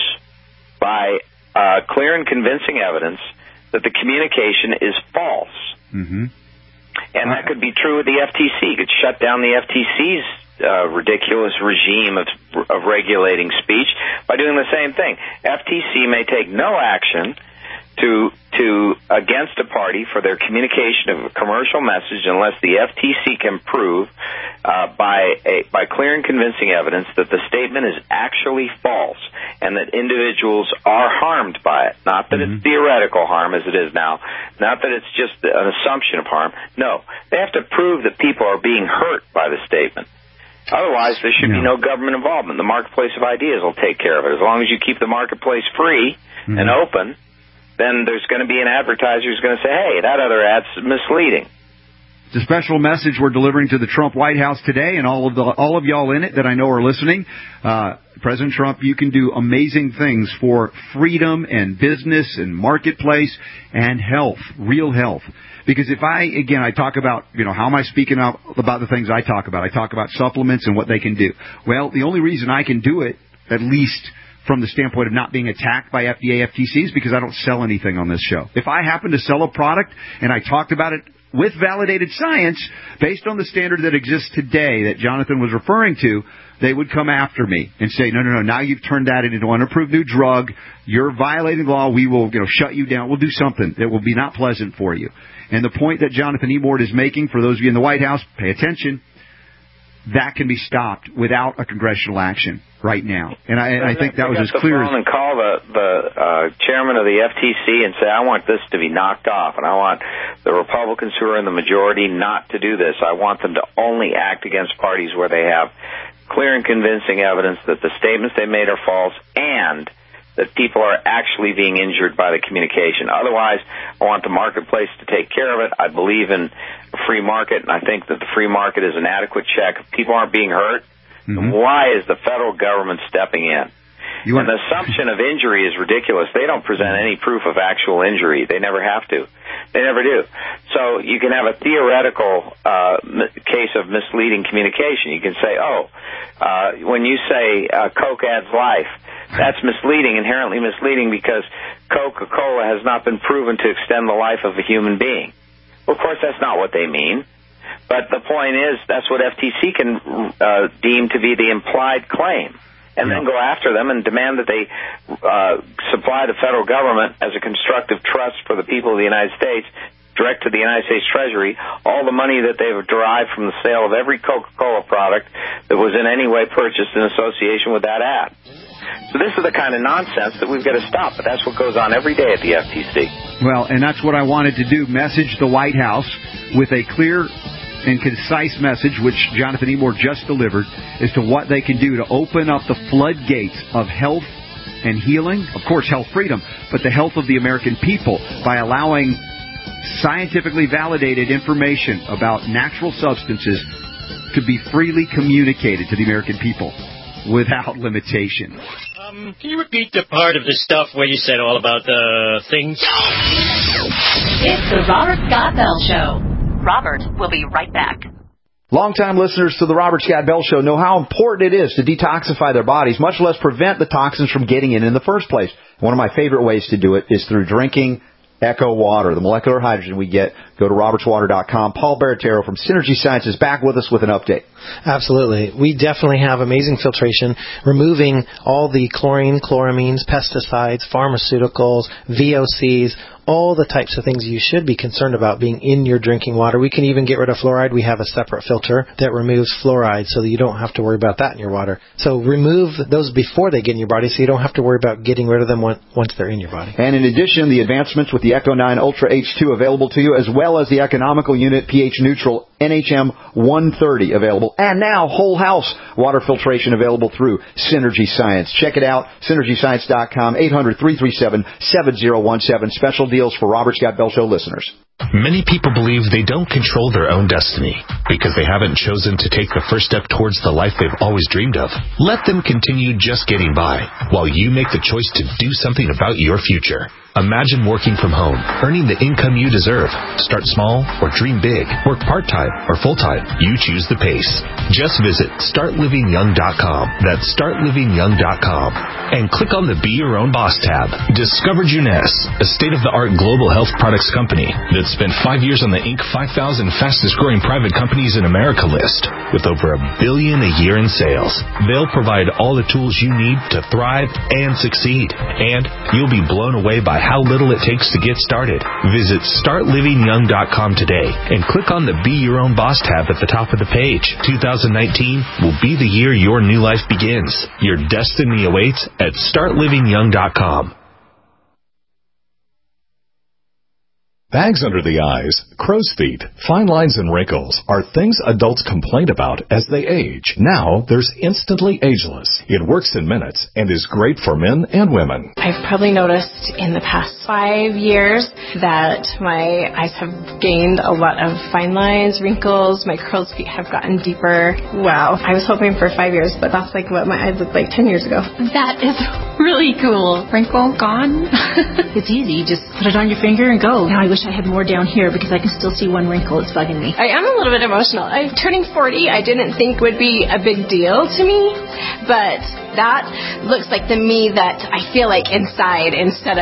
by uh, clear and convincing evidence that the communication is false. Mm-hmm. And that could be true with the F T C. It could shut down the F T C's uh, ridiculous regime of, of regulating speech by doing the same thing. F T C may take no action to to against a party for their communication of a commercial message unless the F T C can prove uh, by a, by clear and convincing evidence that the statement is actually false and that individuals are harmed by it. Not that mm-hmm. it's theoretical harm as it is now, not that it's just an assumption of harm. No, they have to prove that people are being hurt by the statement. Otherwise, there should yeah. be no government involvement. The marketplace of ideas will take care of it. As long as you keep the marketplace free mm-hmm. and open, then there's going to be an advertiser who's going to say, hey, that other ad's misleading. It's a special message we're delivering to the Trump White House today, and all of the all of y'all in it that I know are listening. Uh, President Trump, you can do amazing things for freedom and business and marketplace and health, real health. Because if I, again, I talk about, you know, how am I speaking out about the things I talk about? I talk about supplements and what they can do. Well, the only reason I can do it, at least from the standpoint of not being attacked by F D A, F T C, is because I don't sell anything on this show. If I happen to sell a product and I talked about it with validated science, based on the standard that exists today that Jonathan was referring to, they would come after me and say, no, no, no, now you've turned that into an unapproved new drug. You're violating the law. We will, you know, shut you down. We'll do something that will be not pleasant for you. And the point that Jonathan Emord is making, for those of you in the White House, pay attention, that can be stopped without a congressional action right now. And I, and I think that was as clear as... and call the, the uh, chairman of the F T C and say, I want this to be knocked off, and I want the Republicans who are in the majority not to do this. I want them to only act against parties where they have clear and convincing evidence that the statements they made are false and that people are actually being injured by the communication. Otherwise, I want the marketplace to take care of it. I believe in a free market, and I think that the free market is an adequate check. If people aren't being hurt, mm-hmm. why is the federal government stepping in? You and the assumption of injury is ridiculous. They don't present any proof of actual injury. They never have to. They never do. So you can have a theoretical uh, case of misleading communication. You can say, oh, uh, when you say uh, Coke adds life, that's misleading, inherently misleading, because Coca-Cola has not been proven to extend the life of a human being. Well, of course, that's not what they mean. But the point is, that's what F T C can uh, deem to be the implied claim, and yeah. then go after them and demand that they uh, supply the federal government as a constructive trust for the people of the United States, direct to the United States Treasury, all the money that they've derived from the sale of every Coca-Cola product that was in any way purchased in association with that ad. So this is the kind of nonsense that we've got to stop, but that's what goes on every day at the F T C. Well, and that's what I wanted to do, message the White House with a clear and concise message, which Jonathan Emord just delivered, as to what they can do to open up the floodgates of health and healing, of course, health freedom, but the health of the American people by allowing scientifically validated information about natural substances to be freely communicated to the American people without limitation. Um, can you repeat the part of the stuff where you said all about the things? It's the Robert Scott Bell Show. Robert will be right back. Longtime listeners to the Robert Scott Bell Show know how important it is to detoxify their bodies, much less prevent the toxins from getting in in the first place. One of my favorite ways to do it is through drinking Echo Water, the molecular hydrogen we get. Go to roberts water dot com. Paul Baratero from Synergy Science is back with us with an update. Absolutely. We definitely have amazing filtration, removing all the chlorine, chloramines, pesticides, pharmaceuticals, V O Cs, all the types of things you should be concerned about being in your drinking water. We can even get rid of fluoride. We have a separate filter that removes fluoride so that you don't have to worry about that in your water. So remove those before they get in your body so you don't have to worry about getting rid of them once they're in your body. And in addition, the advancements with the Echo nine Ultra H two available to you, as well as the economical unit pH neutral N H M one thirty available. And now whole house water filtration available through Synergy Science. Check it out, synergy science dot com, eight hundred, three three seven, seven zero one seven. Special deals for Robert Scott Bell Show listeners. Many people believe they don't control their own destiny because they haven't chosen to take the first step towards the life they've always dreamed of. Let them continue just getting by while you make the choice to do something about your future. Imagine working from home, earning the income you deserve. Start small or dream big. Work part-time or full-time. You choose the pace. Just visit start living young dot com. That's start living young dot com. And click on the Be Your Own Boss tab. Discover Juness, a state-of-the-art global health products company that spent five years on the Inc five thousand fastest-growing private companies in America list with over a billion a year in sales. They'll provide all the tools you need to thrive and succeed. And you'll be blown away by how little it takes to get started. Visit start living young dot com today and click on the Be Your Own Boss tab at the top of the page. two thousand nineteen will be the year your new life begins. Your destiny awaits at start living young dot com. Bags under the eyes, crow's feet, fine lines and wrinkles are things adults complain about as they age. Now there's Instantly Ageless. It works in minutes and is great for men and women. I've probably noticed in the past five years that my eyes have gained a lot of fine lines, wrinkles, my crow's feet have gotten deeper. Wow. I was hoping for five years, but that's like what my eyes looked like ten years ago. That is really cool. Wrinkle gone. It's easy. You just put it on your finger and go. Now I wish I had more down here because I can still see one wrinkle. It's bugging me. I am a little bit emotional. I'm turning forty. I didn't think would be a big deal to me, but that looks like the me that I feel like inside instead of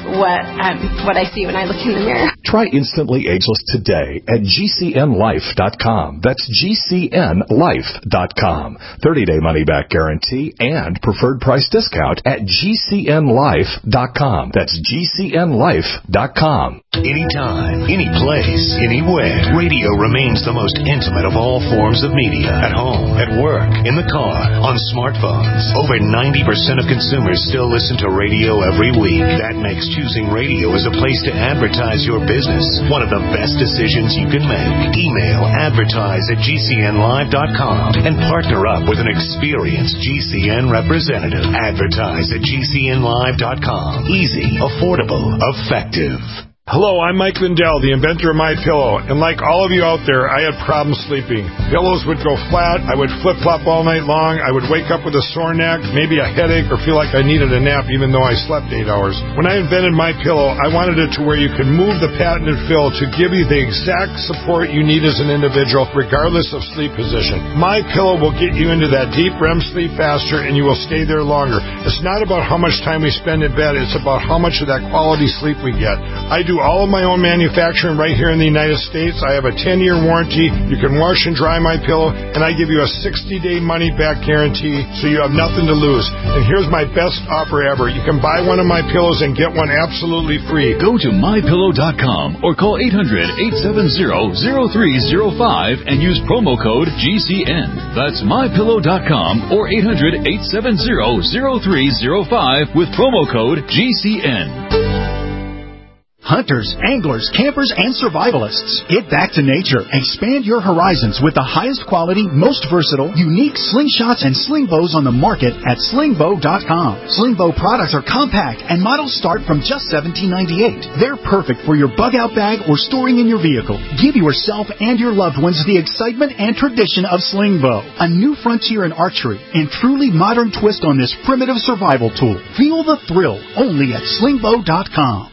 what um, what I see when I look in the mirror. Try Instantly Ageless today at G C N life dot com. That's G C N life dot com. thirty-day money-back guarantee and preferred price discount at G C N life dot com. That's G C N life dot com. Anytime, any place, anywhere. Radio remains the most intimate of all forms of media. At home, at work, in the car, on smartphones. Over ninety percent of consumers still listen to radio every week. That makes choosing radio as a place to advertise your business one of the best decisions you can make. Email advertise at G C N live dot com and partner up with an experienced G C N representative. Advertise at G C N live dot com. Easy, affordable, effective. Hello, I'm Mike Lindell, the inventor of MyPillow, and like all of you out there, I had problems sleeping. Pillows would go flat, I would flip-flop all night long, I would wake up with a sore neck, maybe a headache, or feel like I needed a nap even though I slept eight hours. When I invented MyPillow, I wanted it to where you could move the patented fill to give you the exact support you need as an individual, regardless of sleep position. MyPillow will get you into that deep R E M sleep faster, and you will stay there longer. It's not about how much time we spend in bed, it's about how much of that quality sleep we get. I do all of my own manufacturing right here in the United States. I have a ten-year warranty. You can wash and dry my pillow, and I give you a sixty-day money-back guarantee, so you have nothing to lose. And here's my best offer ever. You can buy one of my pillows and get one absolutely free. Go to my pillow dot com or call eight hundred, eight seven zero, zero three zero five and use promo code G C N. That's my pillow dot com or eight hundred, eight seven zero, zero three zero five with promo code G C N. Hunters, anglers, campers, and survivalists. Get back to nature. Expand your horizons with the highest quality, most versatile, unique slingshots and sling bows on the market at sling bow dot com. Sling bow products are compact and models start from just seventeen ninety-eight. They're perfect for your bug out bag or storing in your vehicle. Give yourself and your loved ones the excitement and tradition of sling bow. A new frontier in archery and truly modern twist on this primitive survival tool. Feel the thrill only at sling bow dot com.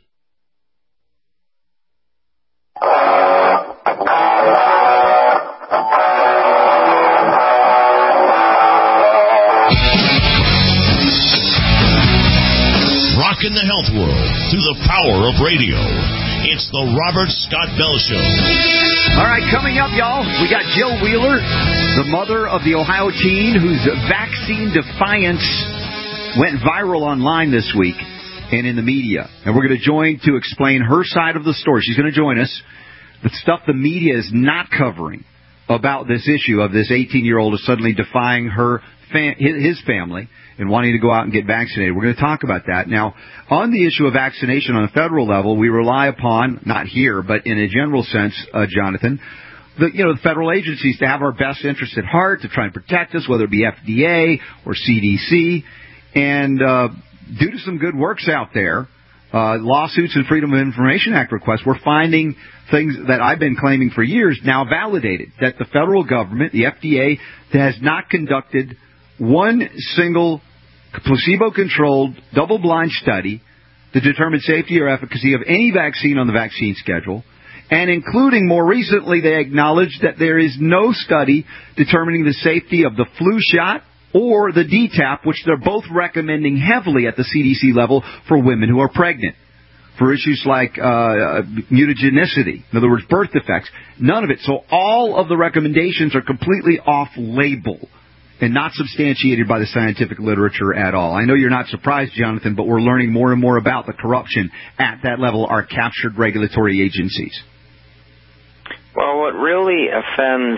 In the health world through the power of radio. It's the Robert Scott Bell Show. All right, coming up, y'all, we got Jill Wheeler, the mother of the Ohio teen whose vaccine defiance went viral online this week and in the media. And we're going to join to explain her side of the story. She's going to join us. The stuff the media is not covering about this issue of this eighteen-year-old is suddenly defying her fam- his family and wanting to go out and get vaccinated. We're going to talk about that. Now, on the issue of vaccination on a federal level, we rely upon, not here, but in a general sense, uh, Jonathan, the, you know, the federal agencies to have our best interests at heart, to try and protect us, whether it be F D A or C D C. And uh, due to some good works out there, uh, lawsuits and Freedom of Information Act requests, we're finding things that I've been claiming for years now validated, that the federal government, the F D A, has not conducted one single placebo-controlled, double-blind study to determine safety or efficacy of any vaccine on the vaccine schedule, and including more recently, they acknowledged that there is no study determining the safety of the flu shot or the D TaP, which they're both recommending heavily at the C D C level for women who are pregnant, for issues like uh, mutagenicity, in other words, birth defects. None of it. So all of the recommendations are completely off-label and not substantiated by the scientific literature at all. I know you're not surprised, Jonathan, but we're learning more and more about the corruption at that level, our captured regulatory agencies. Well, what really offends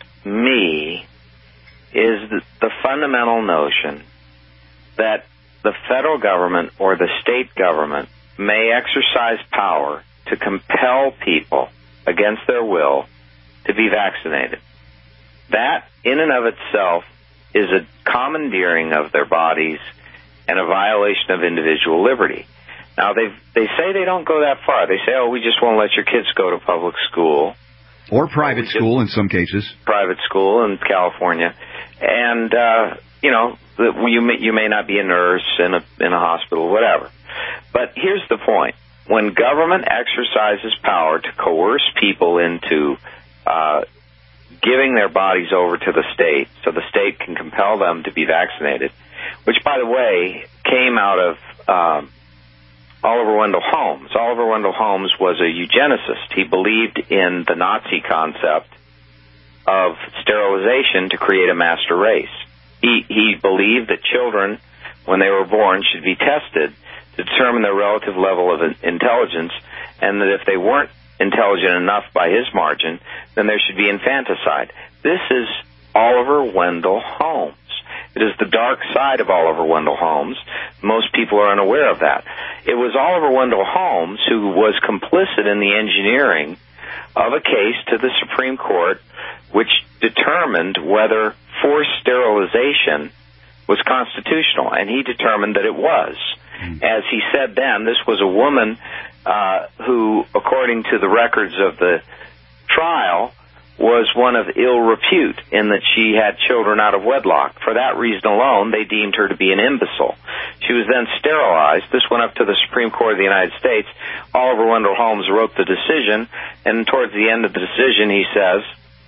me is the, the fundamental notion that the federal government or the state government may exercise power to compel people against their will to be vaccinated. That, in and of itself, is a commandeering of their bodies and a violation of individual liberty. Now, they they say they don't go that far. They say, oh, we just won't let your kids go to public school. Or private or school in some cases. Private school in California. And, uh, you know, you may, you may not be a nurse in a, in a hospital, whatever. But here's the point. When government exercises power to coerce people into uh giving their bodies over to the state so the state can compel them to be vaccinated, which, by the way, came out of um, Oliver Wendell Holmes. Oliver Wendell Holmes was a eugenicist. He believed in the Nazi concept of sterilization to create a master race. He, he believed that children, when they were born, should be tested to determine their relative level of intelligence, and that if they weren't intelligent enough by his margin, then there should be infanticide. This is Oliver Wendell Holmes. It is the dark side of Oliver Wendell Holmes. Most people are unaware of that. It was Oliver Wendell Holmes who was complicit in the engineering of a case to the Supreme Court which determined whether forced sterilization was constitutional, and he determined that it was. As he said then, this was a woman uh, who, according to the records of the trial, was one of ill repute in that she had children out of wedlock. For that reason alone, they deemed her to be an imbecile. She was then sterilized. This went up to the Supreme Court of the United States. Oliver Wendell Holmes wrote the decision, and towards the end of the decision he says,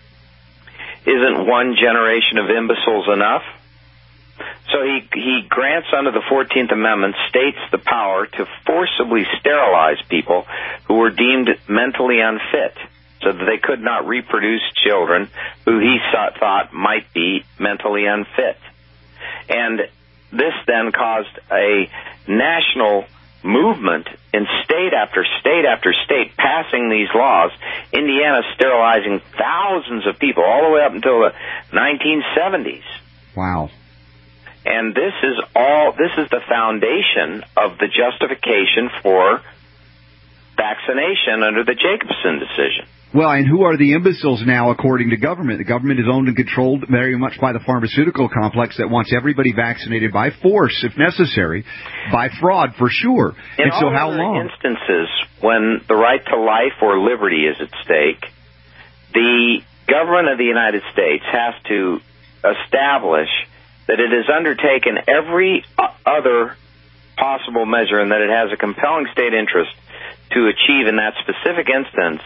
"Isn't one generation of imbeciles enough?" So he, he grants under the fourteenth Amendment states the power to forcibly sterilize people who were deemed mentally unfit, so that they could not reproduce children who he thought, thought might be mentally unfit. And this then caused a national movement in state after state after state passing these laws. Indiana sterilizing thousands of people all the way up until the nineteen seventies. Wow. And this is all, this is the foundation of the justification for vaccination under the Jacobson decision. Well, and who are the imbeciles now, according to government? The government is owned and controlled very much by the pharmaceutical complex that wants everybody vaccinated by force, if necessary, by fraud, for sure. In and so all how other long? instances, when the right to life or liberty is at stake, the government of the United States has to establish that it has undertaken every other possible measure and that it has a compelling state interest to achieve in that specific instance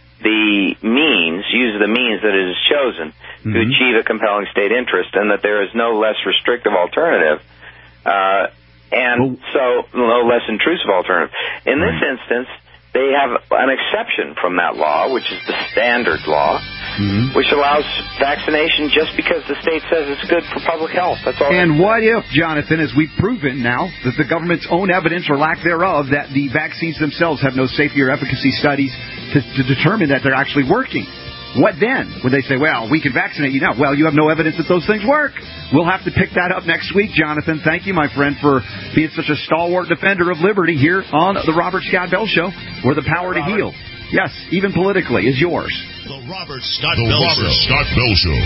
the means, use the means that it has chosen mm-hmm. to achieve a compelling state interest, and that there is no less restrictive alternative, uh, and oh. so no less intrusive alternative. In right. this instance, they have an exception from that law, which is the standard law, mm-hmm. which allows vaccination just because the state says it's good for public health. That's all. And what if, Jonathan, as we've proven now, that the government's own evidence or lack thereof, that the vaccines themselves have no safety or efficacy studies to, to determine that they're actually working? What then? Would they say, well, we can vaccinate you now? Well, you have no evidence that those things work. We'll have to pick that up next week, Jonathan. Thank you, my friend, for being such a stalwart defender of liberty here on the Robert Scott Bell Show, where the power to heal, yes, even politically, is yours. The Robert Scott the Bell Robert Show. Scott Bell Show.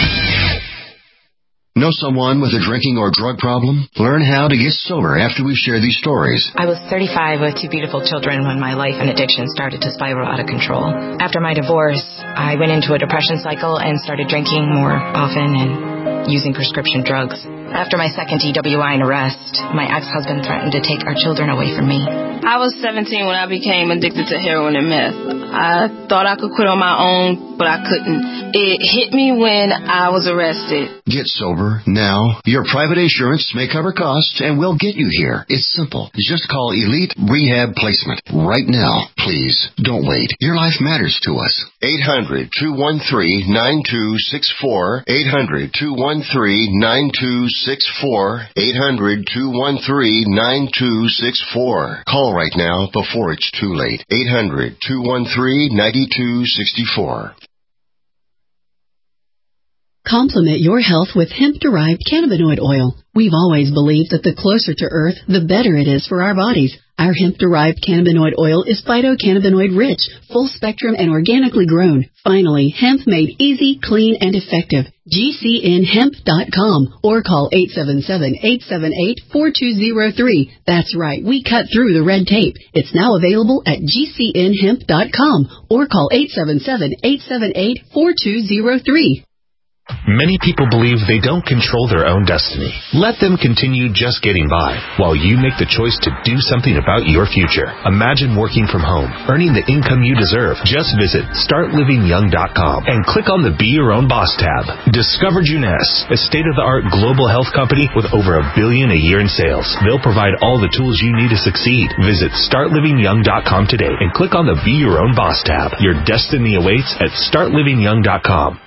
Know someone with a drinking or drug problem? Learn how to get sober after we share these stories. I was thirty-five with two beautiful children when my life and addiction started to spiral out of control. After my divorce, I went into a depression cycle and started drinking more often and using prescription drugs. After my second D W I and arrest, my ex-husband threatened to take our children away from me. I was seventeen when I became addicted to heroin and meth. I thought I could quit on my own, but I couldn't. It hit me when I was arrested. Get sober now. Your private insurance may cover costs and we'll get you here. It's simple. Just call Elite Rehab Placement right now. Please, don't wait. Your life matters to us. eight hundred, two one three, nine two six four. eight hundred, two one three, nine two six four. eight hundred, two one three, nine two six four. Call right now before it's too late. eight hundred, two one three, nine two six four. Complement your health with hemp-derived cannabinoid oil. We've always believed that the closer to Earth, the better it is for our bodies. Our hemp-derived cannabinoid oil is phytocannabinoid-rich, full-spectrum, and organically grown. Finally, hemp made easy, clean, and effective. G C N hemp dot com or call eight seven seven, eight seven eight, four two zero three. That's right, we cut through the red tape. It's now available at G C N hemp dot com or call eight seven seven, eight seven eight, four two zero three. Many people believe they don't control their own destiny. Let them continue just getting by while you make the choice to do something about your future. Imagine working from home, earning the income you deserve. Just visit start living young dot com and click on the Be Your Own Boss tab. Discover Juness, a state-of-the-art global health company with over a billion a year in sales. They'll provide all the tools you need to succeed. Visit start living young dot com today and click on the Be Your Own Boss tab. Your destiny awaits at start living young dot com.